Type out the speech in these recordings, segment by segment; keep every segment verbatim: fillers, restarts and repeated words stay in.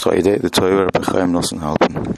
Friday, the Torah Rabbi Chaim Nosson halten.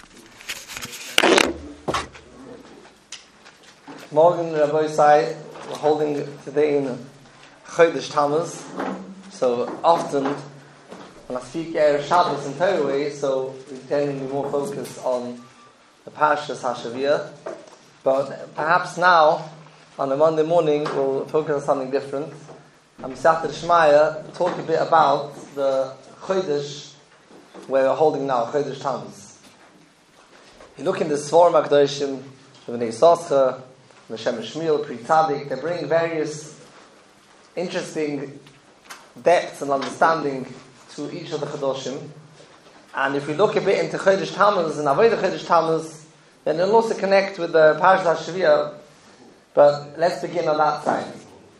Morgen, Rabbi Sai, we're holding today in Chodesh Tammuz. So often, when I speak Erev Shabbos in Torah, so we tend to be more focused on the Parshas HaShaviyah. But perhaps now, on a Monday morning, we'll focus on something different. I'm Siyata Shmaya, talk a bit about the Chodesh where we're holding now, Chodesh Tammuz. You look in the Sforim HaKadoshim, the Bnei Yissaschar, the Shem Shmuel, Pri Tzadik, they bring various interesting depths and understanding to each of the Chodoshim. And if we look a bit into Chodesh Tammuz and Avodah Chodesh Tammuz, then it'll also connect with the Parashat HaShaviyah. But let's begin on that side.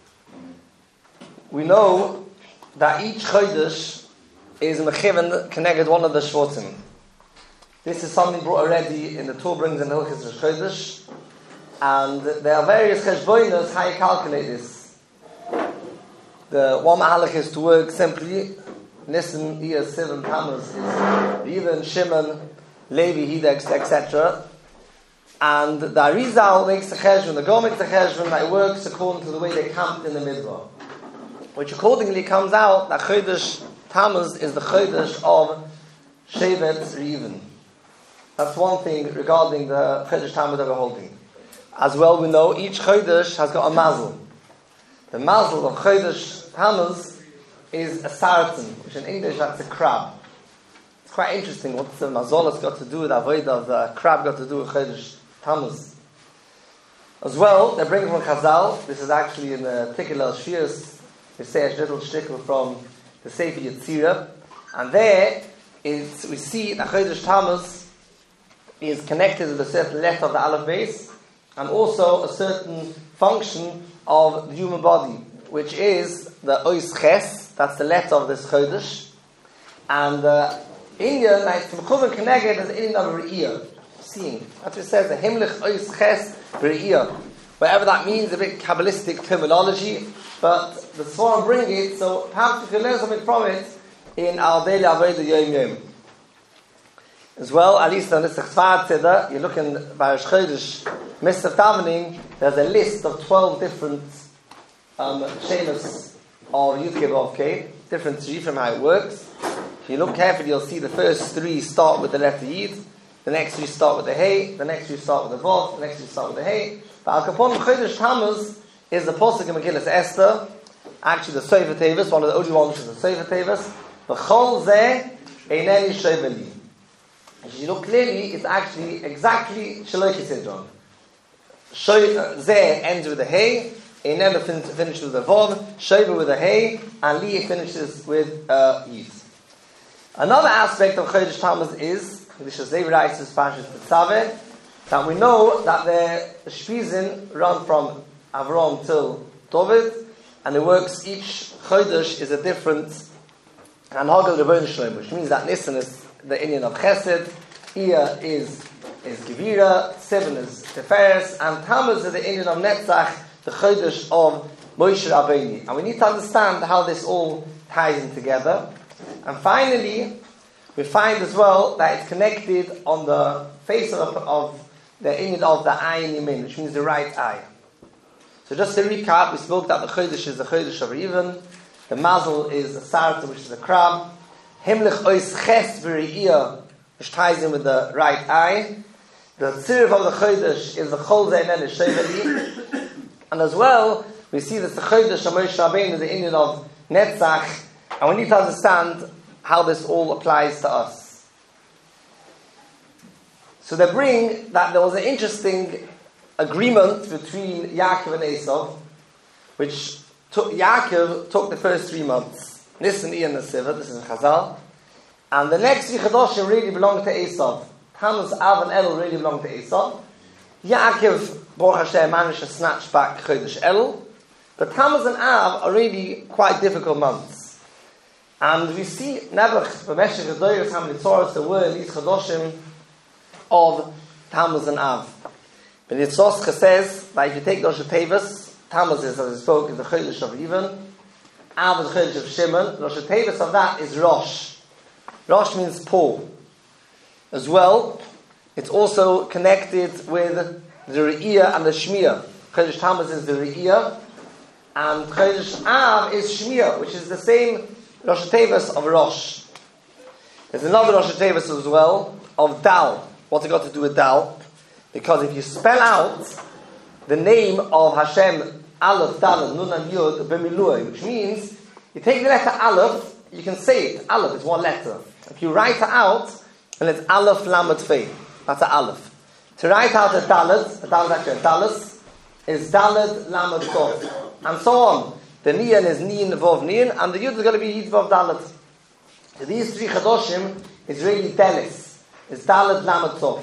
We know that each Chodesh is mechiven connected one of the Shvotim. This is something brought already in the Torah brings in Hilchos Rosh Chodesh, and there are various cheshbonos how you calculate this. The one mahalach is to work simply Nisan, Iyar, Sivan, Tammuz is Reuven, Shimon, Levi, Hida, et cetera. And the Arizal makes the cheshbon, the Go makes the cheshbon that it works according to the way they camped in the Midbar, which accordingly comes out that Chodesh Tammuz is the Chodesh of Shevet Reuven. That's one thing regarding the Chodesh Tammuz that we're holding. As well, we know each Chodesh has got a mazel. The mazel of Chodesh Tammuz is a sartan, which in English that's a crab. It's quite interesting. What's the mazel has got to do with avodah of the crab got to do with Chodesh Tammuz? As well, they bring from Chazal. This is actually in the Tikkel Shias. They say a little shtickle from the Sefer Yetzirah, and there is we see that Chodesh Tammuz is connected with a certain letter of the Aleph base, and also a certain function of the human body, which is the Ois Ches. That's the letter of this Chodesh, and the Indian like Mechuven Keneged is the Indian of Re'iyah, seeing. That's what it says, the Himlich Ois Ches Re'iyah. Whatever that means, a bit Kabbalistic terminology. But the Sforim bring it, so perhaps we can learn something from it in our daily Avodah Yom Yom. As well, at least on this Chesvad Tzedek, you look in Barash Chodesh, Mister Davening, there's a list of twelve different um, Shemus of Yud of K, different from how it works. If you look carefully, you'll see the first three start with the letter Yid, the next three start with the Hey, the next three start with the Vav, the next three start with the Hey. But Al Kapon Chodesh Tammuz is the Pasuk in Megillas Esther, actually the Sefer Tevis, one of the only ones is the Sefer Tevis. V'chol zeh eineni sheveli. As you look clearly, it's actually exactly Shaloi Kisidron. Zeh ends with a Hey, eineni fin- finishes with a Vav, Shever with a Hey, and Li finishes with a Yid. Another aspect of Chodesh Tammuz is, this is Zev Reitz's Parshas Tetzaveh, that we know that the Shpizin run from Avram till David, and it works, each Chodesh is a different Anhagel Rebbeinu Shalom, which means that Nisan is the Indian of Chesed, Iyar is is Gevira, Sivan is Teferes, and Tammuz is the Indian of Netzach, the Chodesh of Moshe Rabbeinu. And we need to understand how this all ties in together. And finally, we find as well that it's connected on the face of, of the Indian of the Ayin Yamin, which means the right eye. So just to recap, we spoke that the Chodesh is the Chodesh of Reuven, the Mazel is the Sarta, which is the crab, Himlich Ois Ches V'Re'iyah, which ties in with the right eye, the Tzirv of the Chodesh is the Chol Zeh Eineni Sheveli, and as well, we see that the Chodesh of Moshe Rabbeinu is the Indian of Netzach, and we need to understand how this all applies to us. So they bring that there was an interesting agreement between Yaakov and Esav, which took, Yaakov took the first three months. Nisan, Iyar, and Sivan, this is in Chazal. And the next three Chodoshim really belonged to Esav. Tammuz, Av, and Elul really belonged to Esav. Yaakov, Baruch Hashem, managed to snatch back Chodesh Elul. But Tammuz and Av are really quite difficult months. And we see, Nebuch, B'meshech Gedoyos, how many Tzoros there were in these Chodoshim of Tammuz and Av. But Yitzchak says that if you take Rosh Tevis, Tammuz is, as I spoke, is the Chodesh of Reuven, Av is the Chodesh of Shimon, Rosh Tevis of that is Rosh. Rosh means Paul. As well, it's also connected with the Re'iyah and the Shmiyah. Chodesh Tammuz is the Re'iyah, and Chodesh Av is Shmiyah, which is the same Rosh Tevis of Rosh. There's another Rosh Tevis as well, of Dal. What's it got to do with Dal? Because if you spell out the name of Hashem, Aleph, Dalet, Nun and Yud, B'miluah, which means you take the letter Aleph, you can say it. Aleph is one letter. If you write it out, then it's Aleph Lamed Fei. That's an Aleph. To write out a Dalet, a Dalet is actually a Dalet, is Dalet Lamed Tov, and so on. The Niyan is Niyan Vov Niyan, and the Yud is going to be Yid Vov Dalet. So these three Chadoshim is really Delis. It's Dalet Lamed Tov.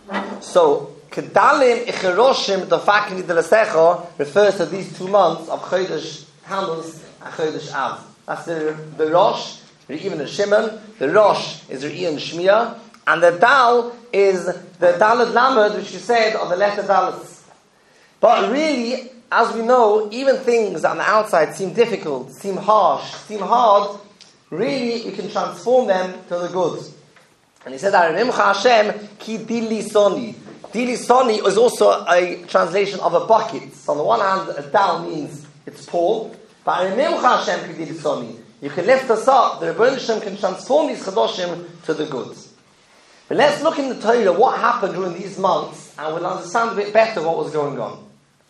So Kedalim Icheroshim Dofakni Delesecha refers to these two months of Chodesh Tammuz and Chodesh Av. That's the, the Rosh, Re'iyah and Shimon. The Rosh is Re'iyah and Shmiyah. And the Dal is the Dalet Lamed, which you said, of the letter Dalet. But really, as we know, even things on the outside seem difficult, seem harsh, seem hard, really we can transform them to the good. And he said that in Imcha Hashem, Ki Dili Soni. Dili Soni is also a translation of a bucket. So on the one hand, a Dal means it's Paul, but in Imcha Hashem, Ki Dili Soni. You can lift us up, the Rebbeinu Shem can transform these Chadoshim to the good. But let's look in the Torah what happened during these months, and we'll understand a bit better what was going on.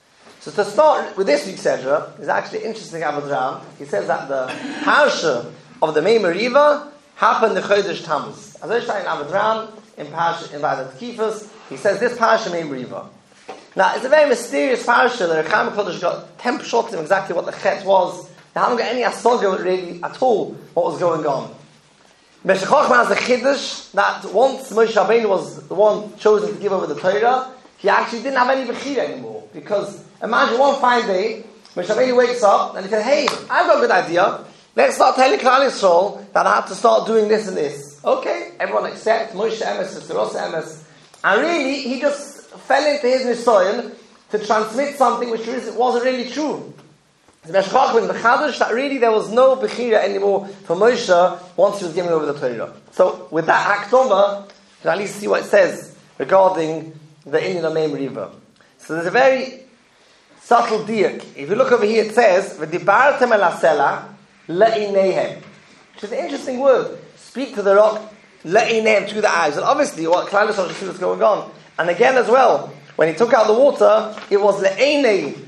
So to start with this week's Ezra, is actually interesting Avedram. He says that the Parsha of the Mei Meriva happened in Chodesh Tammuz. As I say in Avedram, in Parsha, in Vadat Kifas, he says this Parsha Mei Meriva. Now, it's a very mysterious Parsha. The Recham Kodesh got ten shots in exactly what the Chet was. They haven't got any asoga really at all what was going on. Meshech Chochmah has a chiddush that once Moshe Rabbeinu was the one chosen to give over the Torah, he actually didn't have any bechira anymore. Because imagine one fine day, Moshe Rabbeinu wakes up and he says, "Hey, I've got a good idea. Let's start telling Klal Yisrael that I have to start doing this and this." Okay, everyone accepts Moshe Emes, Sisteros Emes, and really he just fell into his nisoyon to transmit something which wasn't really true. The Chiddush that really there was no bechira anymore for Moshe once he was giving over the Torah. So with that Hakdama, you can at least see what it says regarding the Inyan of Mei Meriva. So there's a very subtle diak. If you look over here, it says "V'dibartem el hasela le'ineihem," which is an interesting word. Speak to the rock le'ineihem, to the eyes. And obviously, what Klal Yisrael should see what's going on. And again, as well, when he took out the water, it was le'inei.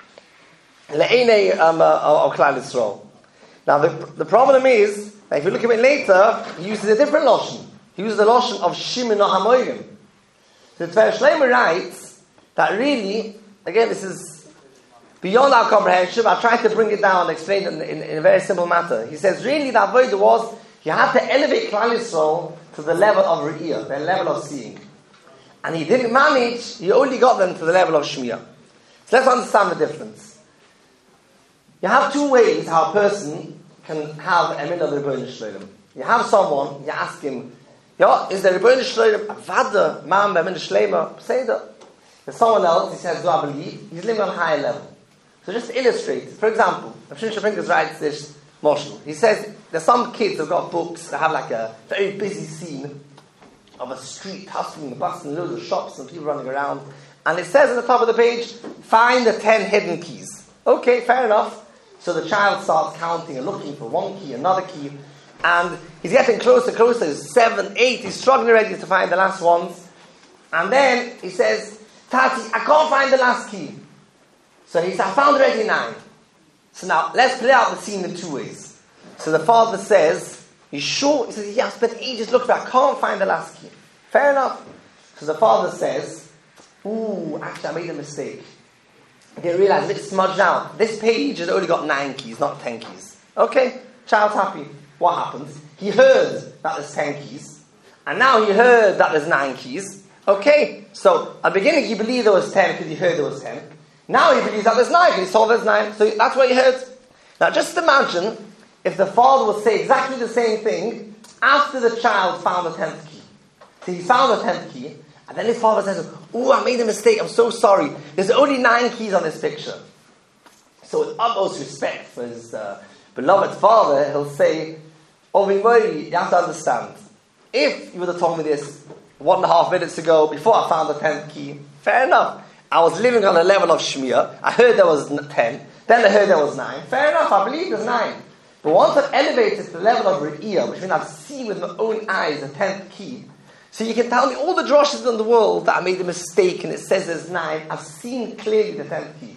Le'enei um, uh, of Klal Yisrael. Now the, the problem is that if you look at it later, he uses a different loshon. He uses the loshon of Shimon HaMoyim. The Tver Shlomo writes that really, again, this is beyond our comprehension. I'll try to bring it down and explain it in, in, in a very simple matter. He says really the avodah was you had to elevate Klal Yisrael to the level of Re'iyah, the level of seeing, and he didn't manage. He only got them to the level of Shmiyah. So let's understand the difference. You have two ways how a person can have a min of the Rebbeinu Shloim. You have someone, you ask him, "Yeah, is the Rebbeinu Shloim a vada man be min shleima?" Say that. There's someone else, he says, "Do I believe?" He's living on a higher level. So just to illustrate, for example, Rav Shimon Shaprinkas writes this moshel. He says there's some kids who've got books that have like a very busy scene of a street hustling and bustling, loads of shops and people running around, and it says at the top of the page, "Find the ten hidden keys." Okay, fair enough. So the child starts counting and looking for one key, another key, and he's getting closer, closer. He's seven, eight. He's struggling already to find the last ones, and then he says, "Tati, I can't find the last key." So he says, "I found already nine." So now let's play out the scene in two ways. So the father says, "You sure?" He says, "Yeah, I spent ages looking, but I can't find the last key." Fair enough. So the father says, "Ooh, actually, I made a mistake. They realize it's smudged out. This page has only got nine keys, not ten keys." Okay, child's happy. What happens? He heard that there's ten keys, and now he heard that there's nine keys. Okay, so at the beginning he believed there was ten because he heard there was ten. Now he believes that there's nine because he saw there's nine. So that's what he heard. Now just imagine if the father would say exactly the same thing after the child found the tenth key. So he found the tenth key, and then his father says, "Oh, I made a mistake, I'm so sorry. There's only nine keys on this picture." So with utmost respect for his uh, beloved father, he'll say, Ovi Mori, you have to understand. If you would have told me this one and a half minutes ago, before I found the tenth key, fair enough. I was living on a level of Shmiya. I heard there was ten. Then I heard there was nine. Fair enough, I believe there's nine. But once I've elevated to the level of Re'iyah, which means I've seen with my own eyes the tenth key, so you can tell me all the droshes in the world that I made a mistake and it says there's nine, I've seen clearly the tenth key.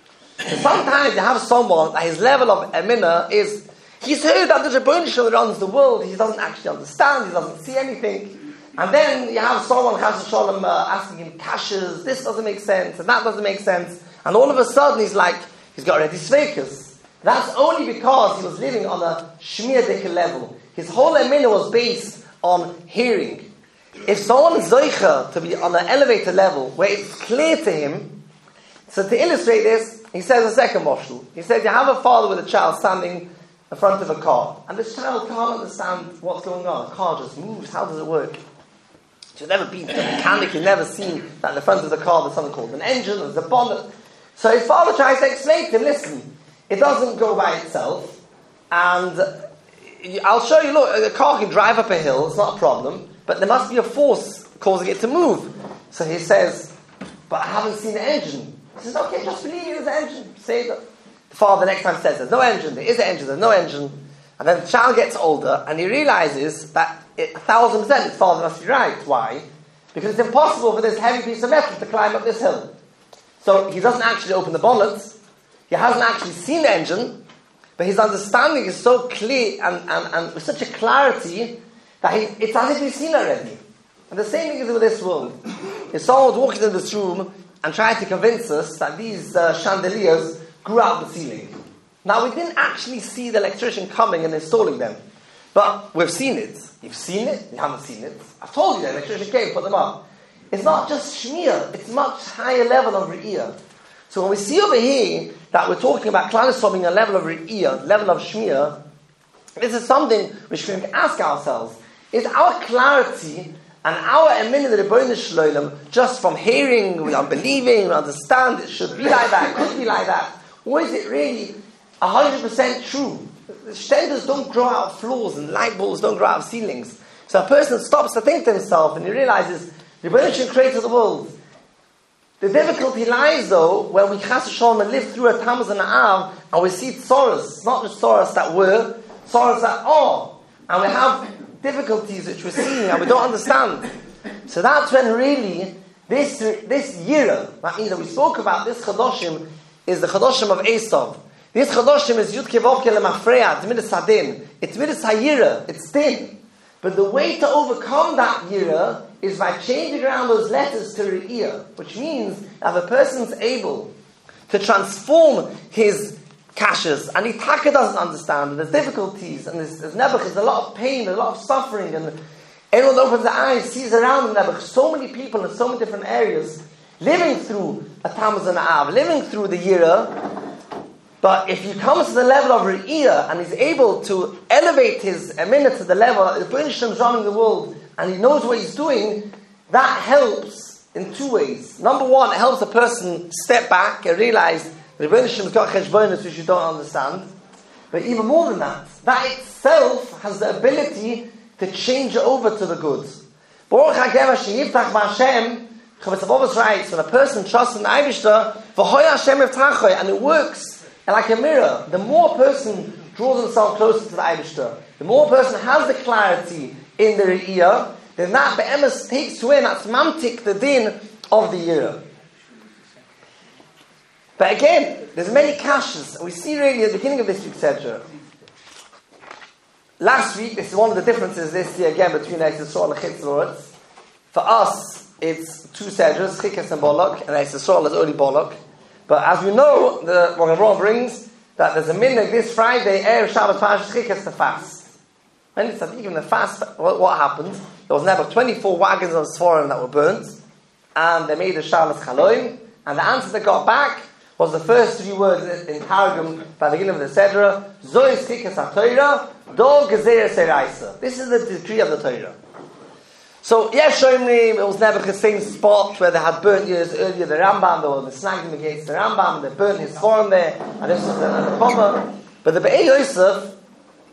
So sometimes you have someone that his level of Emina is, he's heard that the Rebbeinu Shalom runs the world, he doesn't actually understand, he doesn't see anything. And then you have someone, Chas Shalom, uh, asking him kashas, this doesn't make sense, and that doesn't make sense. And all of a sudden he's like, he's got already sveikas. That's only because he was living on a shmiyadike level. His whole emina was based on hearing. If someone is zoicha to be on an elevated level where it's clear to him, so to illustrate this, he says a second moshel. He said you have a father with a child standing in front of a car, and this child can't understand what's going on. The car just moves. How does it work? She's never been to a mechanic. He's never seen that in the front of the car there's something called an engine, there's a bonnet. So his father tries to explain to him, listen, it doesn't go by itself, and I'll show you, look, a car can drive up a hill, it's not a problem, but there must be a force causing it to move. So he says, but I haven't seen the engine. He says, okay, just believe there's an engine. Say that. The father the next time says, there's no engine, there is an engine, there's no engine. And then the child gets older, and he realizes that it, a thousand percent his father must be right. Why? Because it's impossible for this heavy piece of metal to climb up this hill. So he doesn't actually open the bonnet. He hasn't actually seen the engine, but his understanding is so clear and, and, and with such a clarity that he, it's as if he's seen it already. And the same thing is with this world. If someone was walking in this room and tried to convince us that these uh, chandeliers grew out of the ceiling. Now, we didn't actually see the electrician coming and installing them, but we've seen it. You've seen it, you haven't seen it. I've told you the electrician came and put them up. It's not just shmir, it's much higher level of re'iyah. So when we see over here that we're talking about Klal Yisrael being a level of re'iyah, level of shmir, this is something which we can ask ourselves. Is our clarity and our emin in the Rebbeinu Shalom just from hearing, we are believing, we understand it should be like that, it could be like that, or is it really one hundred percent true? Stenders don't grow out of floors and light bulbs don't grow out of ceilings. So a person stops to think to himself and he realizes the Rebbeinu Shalom created the world. The difficulty lies, though, when we chas v'sholom and live through a Tammuz and a Av, and we see tzoros, not just tzoros that were, tzoros that are, and we have difficulties which we're seeing and we don't understand. So that's when really this this year, that means that we spoke about this Chadoshim, is the Chadoshim of Esav. This Chadoshim is Yud Kevov Kelemafreya, it's Midas Hadin, it's Midas Hayira, it's thin. But the way to overcome that yira is by changing around those letters to re'iyah, which means that if a person's able to transform his kashas, and he taka doesn't understand, and there's difficulties, and there's, there's nebuch, there's a lot of pain, there's a lot of suffering, and anyone that opens their eyes sees around them nebuch, so many people in so many different areas, living through a Tammuz and a Av, living through the yira. But if he comes to the level of re'iyah and he's able to elevate his eminah to the level that the Rebbeinu Shalom is running the world and he knows what he's doing, that helps in two ways. Number one, it helps a person step back and realize the Rebbeinu Shalom has got cheshbonos which you don't understand. But even more than that, that itself has the ability to change it over to the good. Baruch Hashem Hashem Yiftach B'Hashem, Chavetz Avos writes, when a person trusts in the Eibishter, V'hoy Hashem Yiftachoi, and it works. And like a mirror, the more a person draws himself closer to the Eibishter, the more a person has the clarity in the Re'iyah, then that be'emes takes to in, that's mamtik, the din of the year. But again, there's many kashas, and we see really at the beginning of this week's Sedra. Last week, this is one of the differences this year again between Eretz Yisrael and Chitz La'aretz. For us, it's two Sedras, Chikas and Bolak, and Eretz Yisrael is only Bolak. But as we know, the Rogan Ron brings that there's a minhag this Friday, Erev Shabbat Parashas Chikas, to fast. And it's that even the fast, what, what happened? There was never twenty-four wagons of Sforim that were burnt, and they made a Shalas Chaloim, and the answer they got back was the first three words in Targum by the beginning of the Sedra, Zois Chikas HaTorah, Do Gezer Seraisa. This is the decree of the Torah. So, yes, Shomrim, it was never the same spot where they had burnt years earlier the Rambam, they were the snagged him against the Rambam, they burnt his form there, and this was the Koma. But the Be'ei Yosef,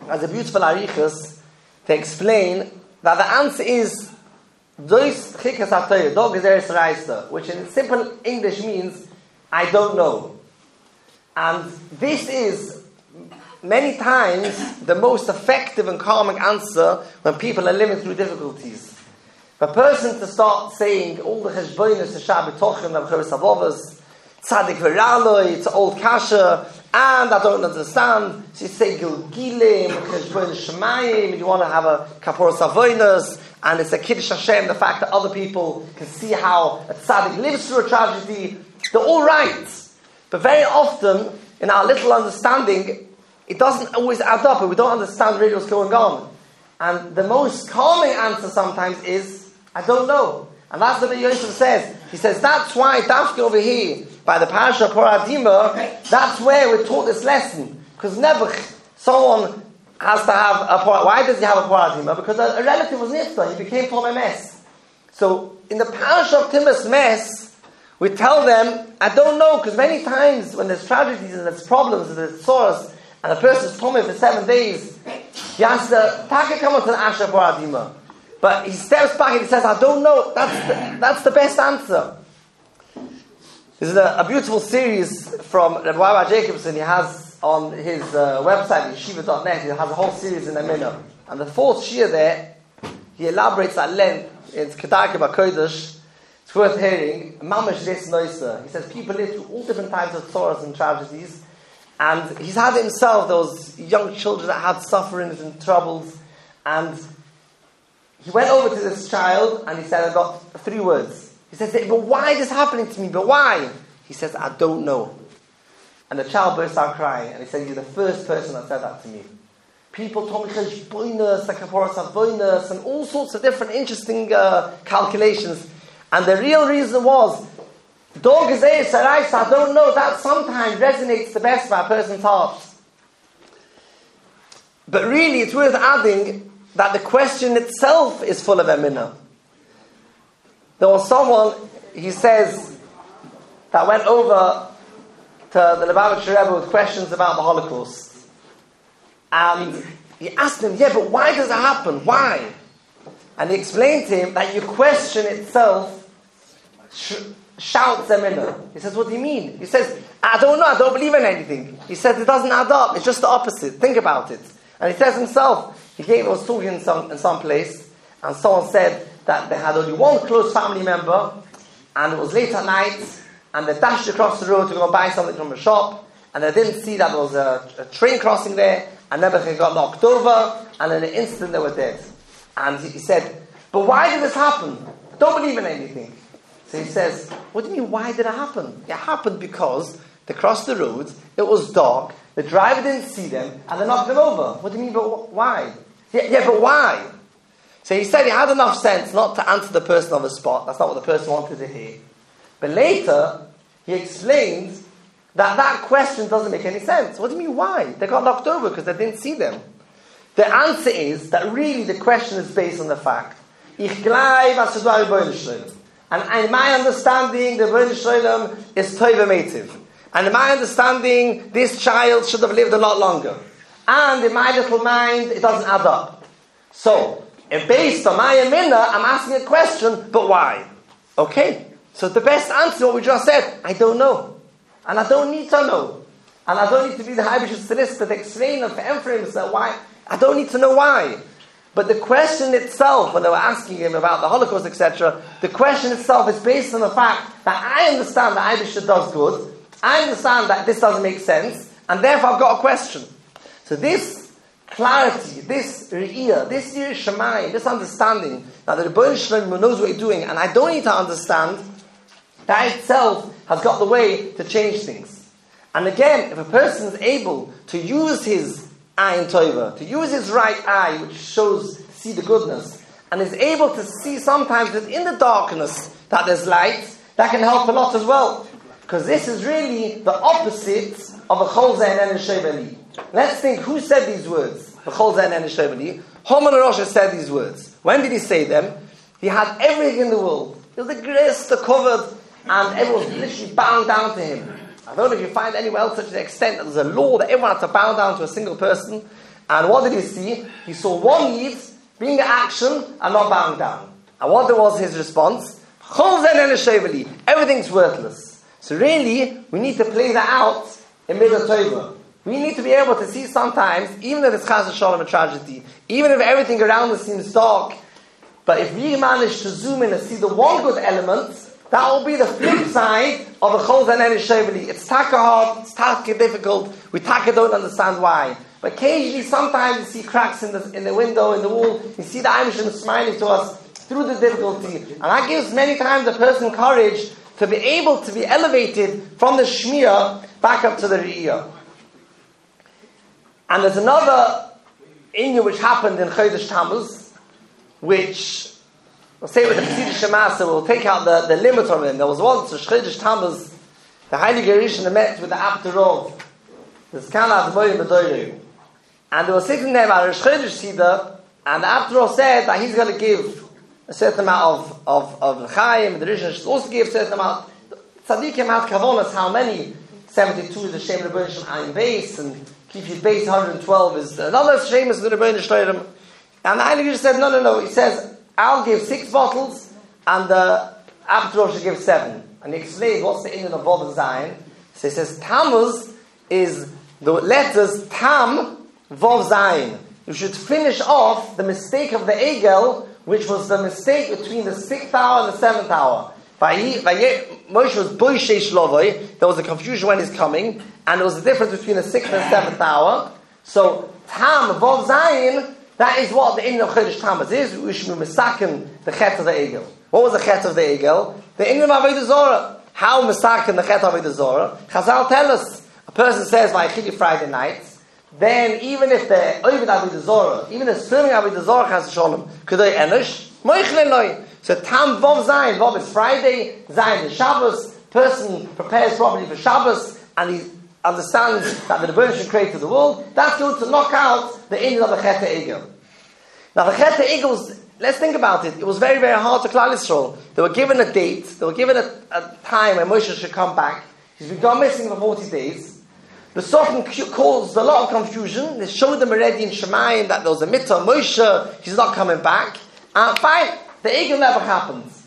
as a beautiful arichas to explain that the answer is Dois chikas hatoyah, dog is eretz raisa, which in simple English means I don't know. And this is many times the most effective and calming answer when people are living through difficulties. For a person to start saying all the cheshbonos, the shabitochim, the chavis avovas, tzadik v'raloi, it's old kasha, and I don't understand. So you say gilgilim, cheshbonos shemayim, you want to have a kaporos avonos, and it's a kiddush Hashem, the fact that other people can see how a tzaddik lives through a tragedy. They're all right. But very often, in our little understanding, it doesn't always add up, and we don't understand really what's going on. And the most calming answer sometimes is, I don't know. And that's what Yosef says. He says, that's why, Dafka over here, by the parasha Poradima, that's where we're taught this lesson. Because never someone has to have a Poradima. Why does he have a Poradima? Because a, a relative was nifta, he became from a mess. So, in the parasha of Timus mess, we tell them, I don't know, because many times when there's tragedies and there's problems and there's sorrows, and a person's tummy for seven days, he has to take come onto the Asher Poradima. But he steps back and he says, I don't know. That's the, that's the best answer. This is a, a beautiful series from Rabbi Rabbi Jacobson. He has on his uh, website, yeshiva dot net, he has a whole series in Amina. And the fourth shir there, he elaborates at length. It's Kedarke B'Kodesh. It's worth hearing. Mamash Des Noisa. He says people live through all different types of sorrows and tragedies. And he's had himself those young children that had sufferings and troubles. And he went over to this child and he said, I got three words. He says, but why is this happening to me? But why? He says, I don't know. And the child burst out crying. And he said, you're the first person that said that to me. People told me cheshbonos, like kaporos avonos, and all sorts of different interesting uh, calculations. And the real reason was, Dog is there, I don't know, that sometimes resonates the best by a person's heart. But really, it's worth adding that the question itself is full of eminah. There was someone, he says, that went over to the Lubavitcher Rebbe with questions about the Holocaust. And he asked him, yeah, but why does it happen? Why? And he explained to him that your question itself sh- shouts eminah. He says, what do you mean? He says, I don't know, I don't believe in anything. He says, it doesn't add up, it's just the opposite. Think about it. And he says himself, he gave, was talking in some, in some place, and someone said that they had only one close family member, and it was late at night, and they dashed across the road to go buy something from a shop, and they didn't see that there was a, a train crossing there, and everything got knocked over, and in an instant they were dead. And he, he said, but why did this happen? I don't believe in anything. So he says, what do you mean, why did it happen? It happened because they crossed the road, it was dark, the driver didn't see them, and they knocked them over. What do you mean, but why? Yeah, yeah, but why? So he said he had enough sense not to answer the person on the spot. That's not what the person wanted to hear. But later, he explained that that question doesn't make any sense. What do you mean, why? They got knocked over because they didn't see them. The answer is that really the question is based on the fact, Ich glaube, was du Rebbeinu Shalom. And in my understanding, the Rebbeinu Shalom is Tova Meitiv. And in my understanding, this child should have lived a lot longer. And in my little mind, it doesn't add up. So, and based on my eminah, I'm asking a question, but why? Okay. So the best answer, what we just said, I don't know. And I don't need to know. And I don't need to be the High Bishop solicitor to explain and to emphasize why. I don't need to know why. But the question itself, when they were asking him about the Holocaust, et cetera, the question itself is based on the fact that I understand that Eibishter does good, I understand that this doesn't make sense, and therefore I've got a question. So this clarity, this re'iyah, this yiras shamayim, this understanding that the Rebbeinu Shalom knows what he's doing, and I don't need to understand, that itself has got the way to change things. And again, if a person is able to use his ayin tova, to use his right eye, which shows, see the goodness, and is able to see sometimes that in the darkness that there's light, that can help a lot as well. Because this is really the opposite of a chol zeh and sheveli. Let's think, who said these words? The chol zeh and sheveli. Haman HaRasha said these words. When did he say them? He had everything in the world. He was the greatest, the covered, and everyone was literally bowing down to him. I don't know if you find anywhere else such an extent that there's a law that everyone had to bow down to a single person, And what did he see? He saw one Yid being in action and not bowing down. And what was his response? Everything's worthless. So really, we need to play that out in Midat Tova. We need to be able to see sometimes, even if it's Chas v'Shalom a tragedy, even if everything around us seems dark, but if we manage to zoom in and see the one good element, that will be the flip side of a Chol Zanen Sheveli. It's taka hard, it's taka difficult, we taka don't understand why. But occasionally, sometimes you see cracks in the in the window, in the wall, you see the Eimshim smiling to us through the difficulty. And that gives many times a person courage to be able to be elevated from the Shmiya back up to the Re'iyah. And there's another Inyan which happened in Chodesh Tammuz, which, we'll say with the Chassidish Shemasa, we'll take out the, the limit from it. There was once a Chodesh Tammuz, the Heilige Rishon met with the Abderov, the Skana Azmoyim Bedoyru. And they were sitting there by Rosh Chodesh Sida, and the Abderov said that he's going to give a certain amount of of of l'chaim. The Rishon should also give a certain amount. Tzaddikim had kavonas how many? seventy-two is the Shem Rebbeinu Shem Ayin base, and Kifyud base one hundred twelve is another Shem is the Rebbeinu Shloim. And the Heilige said, no, no, no. He says, I'll give six bottles, and the Abderov should give seven. And he explains what's the Indian of Vov and Zayin. So he says, Tammuz is the letters Tam Vov Zayin. You should finish off the mistake of the Egel, which was the mistake between the sixth hour and the seventh hour. Moshe was boishe shlovoi. There was a confusion when he's coming, and there was a difference between the sixth and the seventh hour. So Tam Vov Zayin, that is what the Indian of Chodesh Tammuz is. We should be misaken the chet of the Egel. What was the chet of the Egel? The Indian of Avodah Zorah. How misaken the chet of Avodah Zorah? Chazal tell us. A person says Vaychili Friday night. Then even if the Ovid Avodah Zorah, even the serving Avodah Zorah Chas Shalom, Kedei Enosh, Moichle Loi. So Tam Vov Zayin, Vov is Friday, Zayin is Shabbos. Person prepares properly for Shabbos, and he understands that the Rebbeinu should create the world. That's going to knock out the end of the Chet Egel. Now the Chet Egel, let's think about it. It was very, very hard to Klal Yisrael. They were given a date. They were given a, a time when Moshe should come back. He's been gone missing for forty days. The Satan caused a lot of confusion. They showed them already in Shemayim that there was a mitzvah of Moshe, he's not coming back. And fine, the Egel never happens.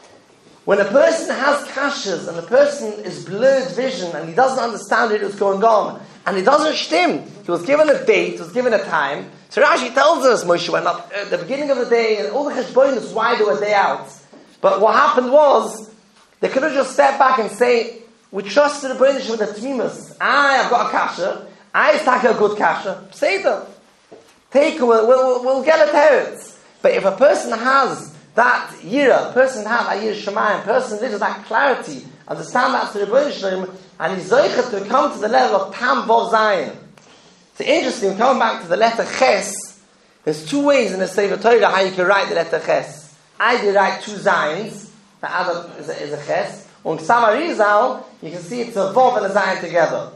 When a person has kashas and a person is blurred vision and he doesn't understand what is going on, and he doesn't stim, he was given a date, he was given a time. So Rashi tells us Moshe went up at the beginning of the day, and all the cheshbonos why they were day out. But what happened was, they could have just stepped back and say, we trusted the British with the Tmimus. I have got a kasha. I take a good kasha. Say them. Take, we'll, we'll, we'll get a teretz. But if a person has that yira, person has that yira shemayim, person lives with that clarity, understand that's the British name, and he's zoichet to come to the level of Tam Vov Zayin. It's interesting, coming back to the letter Ches, there's two ways in the Sefer Torah how you can write the letter Ches. Either you write two Zayins, the other is a, is a Ches, on Samarizal, you can see it's a Vov and a Zayin together.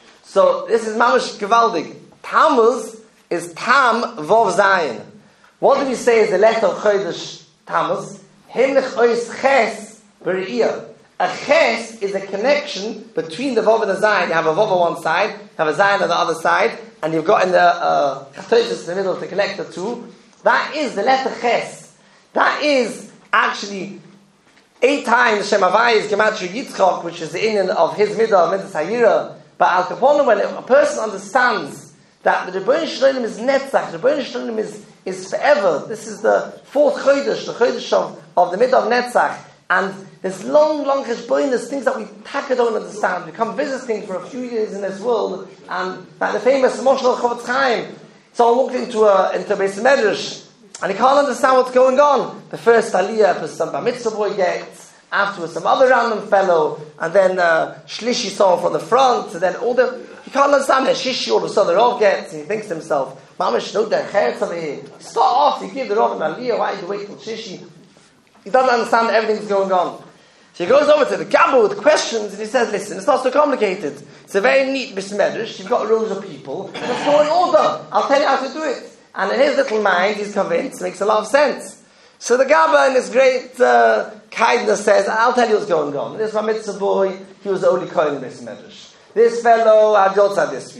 So this is Mamash Gevaldig. Tammuz is Tam Vov Zayin. What do we say is the letter of Chodesh Tammuz? Himlich Ois Ches B'Re'iyah. A Ches is a connection between the Vov and the Zayin. You have a Vov on one side, you have a Zayin on the other side, and you've got in the uh, in the middle to connect the two. That is the letter Ches. That is actually eight times Shem Havai is Gematria Yitzchok, which is the Indian of his midah, Midas Hayira. But Al Kaponim, when a person understands that the Rebbeinu Shalom is Netzach, the Rebbeinu Shalom is, is forever. This is the fourth Chodesh, the Chodesh of, of the midah of Netzach. And there's long, long cheshbonos, things that we taka don't understand. We come visiting for a few years in this world, and like the famous Moshe Chavetz Chaim, someone walked into a into a Beis Medrash, and he can't understand what's going on. The first aliyah, some bar mitzvah boy gets, afterwards some other random fellow, and then uh, shlishi someone from the front, and then all the he can't understand it. Shishi all of a sudden the Rav gets, and he thinks to himself, "Mamash, no der cheretz over here. Start off, you give the Rav an aliyah. Why do you wait till shishi?" He doesn't understand that everything's going on. So he goes over to the Gabba with questions, and he says, listen, it's not so complicated. It's a very neat Bismedrish. You've got rows of people. Let's go in order. I'll tell you how to do it. And in his little mind, he's convinced. It makes a lot of sense. So the Gabba, in his great uh, kindness, says, I'll tell you what's going on. This Mitzvah boy, he was the only Kohen in Bismedrish. This fellow had Yotzah this week.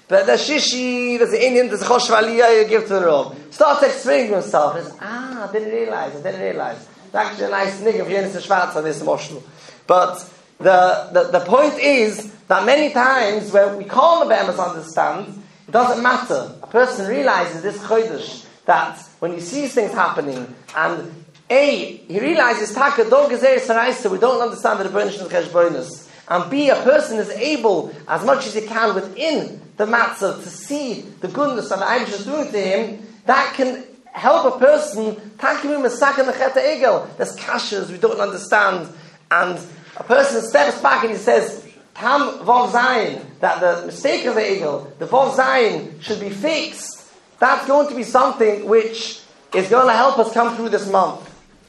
But the shishi, there's the Indian, there's a chosh valiyah you give to the Rav. Starts explaining to himself. He says, ah, I didn't realize, I didn't realize. It's actually a nice nigga for Yenis and Schwarz on this emotional. But the, the, the point is that many times when we can't the Be'emes understand, it doesn't matter. A person realizes this chodesh, that when he sees things happening, and A, he realizes, Taka, don't gezer saraisa, we don't understand the Rebbeinu of Cheshbonis. And B, a person is able, as much as he can within the matzah, to see the goodness that the Eibush is doing to him, that can help a person, Takimim Mesak and the Cheta Egel. There's kashas we don't understand. And a person steps back and he says, Tam Vov Zayin, that the mistake of the Egel, the Vov Zayin should be fixed. That's going to be something which is going to help us come through this month.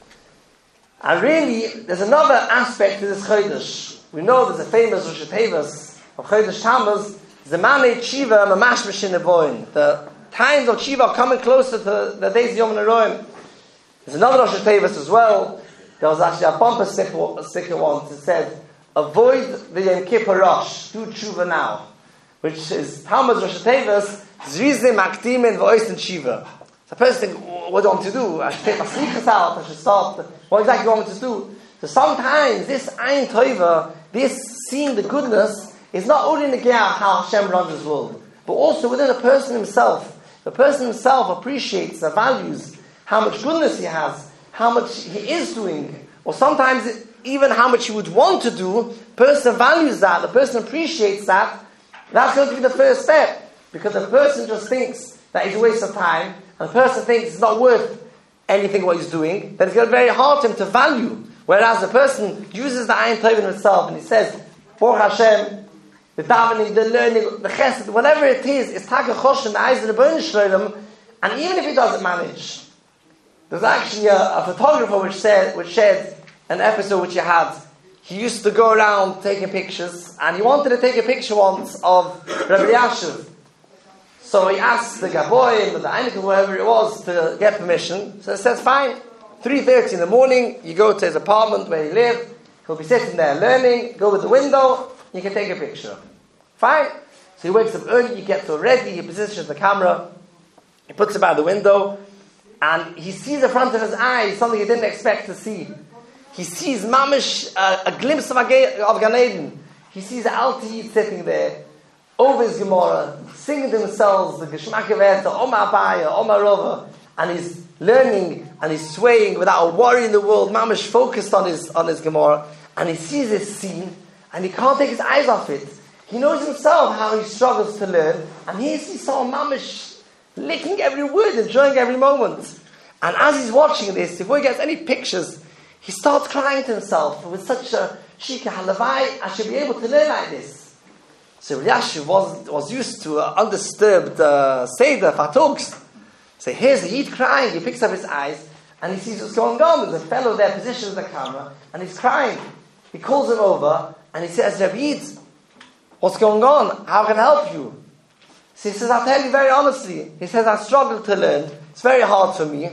And really, there's another aspect to this Chodesh. We know there's a famous Rosh Hashanah of Chodesh Tammuz, Zemane Tshiva Mamash B'Shin Nevoin. The times of Tshiva are coming closer to the days of Yom Neroim. There's another Rosh Hashanah as well. There was actually a bumper sticker once. It said, avoid the Yom Kippur Rosh, do Tshuva now. Which is Tammuz Rosh Hashanah, Zrizim Aktimin V'Oisten Tshiva. So a person thinks, what do I want to do? I should take my sneakers out, I should start. What exactly do I want me to do? So sometimes this Ein Tova, this seeing the goodness, is not only in the Gear how Hashem runs his world, but also within a person himself. The person himself appreciates and values how much goodness he has, how much he is doing, or sometimes even how much he would want to do. The person values that, the person appreciates that. That's going to be the first step, because the person just thinks that it's a waste of time, and the person thinks it's not worth anything what he's doing, then it's going to be very hard to him to value. Whereas the person uses the Ein Tov in himself and he says, Baruch Hashem, the davening, the learning, the chesed, whatever it is, it's taka chosh in the eyes of the Rebbeinu Shalom, and even if he doesn't manage, there's actually a, a photographer which said, which shared an episode which he had. He used to go around taking pictures, and he wanted to take a picture once of Rabbi Yashiv. So he asked the Gaboy, the Einik, whoever it was, to get permission. So he says, fine. three thirty in the morning, you go to his apartment where he lives, he'll be sitting there learning, go with the window, you can take a picture. Fine. So he wakes up early, he gets all ready, he positions the camera, he puts it by the window, and he sees in front of his eyes something he didn't expect to see. He sees mamish, uh, a glimpse of, a, of Gan Eden. He sees Al Tiyid sitting there, over his Gemara, singing to themselves the Geshmak Eved, the Oma Abaya, Oma Rova, and he's learning and he's swaying without a worry in the world, mamish focused on his on his Gemara, and he sees this scene and he can't take his eyes off it. He knows himself how he struggles to learn, and he sees someone mamish licking every word, enjoying every moment. And as he's watching this, before he gets any pictures, he starts crying to himself with such a shika halavai, I should be able to learn like this. So Yashiv was was used to uh, undisturbed uh, Seder Fatugs. So here's the Yid crying, he picks up his eyes, and he sees what's going on. There's a fellow there positioned the camera, and he's crying. He calls him over, and he says, Rabbi Yid, what's going on? How can I help you? So he says, I'll tell you very honestly. He says, I struggle to learn. It's very hard for me.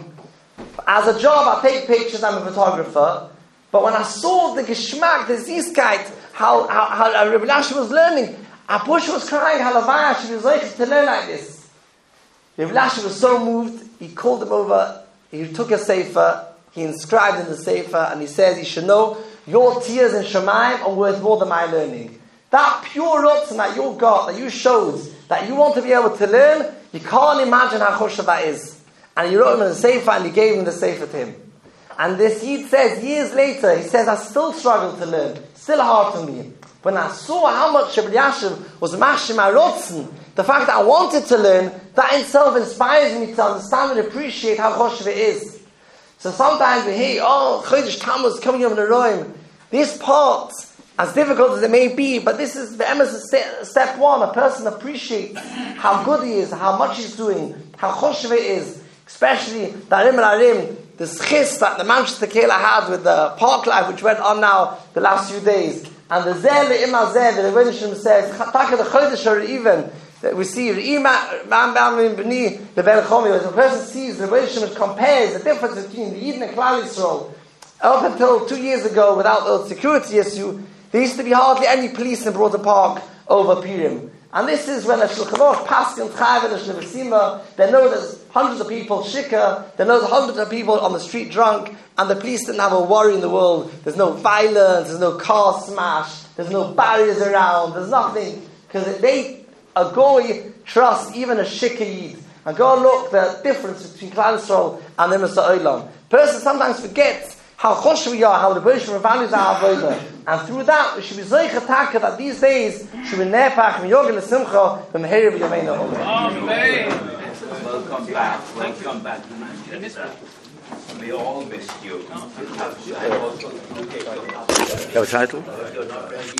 As a job, I take pictures, I'm a photographer. But when I saw the Geschmack, the Ziskite, how, how, how Rabbi Yashiv was learning, Apush was crying, Halavaya, she was like to learn like this. Rabbi Yashiv was so moved, he called him over, he took a sefer, he inscribed in the sefer, and he says, you should know, your tears in Shemaim are worth more than my learning. That pure rotzen that you got, that you showed, that you want to be able to learn, you can't imagine how choshev that is. And he wrote him in the sefer, and he gave him the sefer to him. And this Yid says, years later, he says, I still struggle to learn, still hard for me. When I saw how much Rabbi Yashiv was mashim arotzen, the fact that I wanted to learn, that in itself inspires me to understand and appreciate how choshev it is. So sometimes we hear, oh, Chodesh Tammuz coming up in the Roim. This part, as difficult as it may be, but this is the Emerson step one. A person appreciates how good he is, how much he's doing, how choshev it is. Especially the Arim al-Arim, the schis that the Manchester Kela had with the Park Life, which went on now the last few days. And the Zeh le'ima Zeh, the Rebbeinu Shalom says, Taka the Chodesh or even, that we see, Re'ima Bam Bam B'ni Leben Chomi, as a person sees, the Rebbeinu Shalom compares the difference between the Yidden and Klal Yisrael. Up until two years ago, without the security issue, there used to be hardly any police in Broughton Park over Purim. And this is when a Shulchan Aruch Paskin Chayv and a Shnevisima, they know there's hundreds of people shikha, they know there's hundreds of people on the street drunk, and the police didn't have a worry in the world. There's no violence, there's no car smash, there's no barriers around, there's nothing. Because they, a goy, trust even a shikha yid. And go look the difference between Klal Yisrael and the Masa Olam. Person sometimes forgets how chosh we are, how the Bereshit values our avodah. And through that, we should be zoicha taka that these days should be nepach miyoga l'simcha v'meheri v'yameinu olam. Amen. Welcome back. Welcome back. We all missed you. You have a title?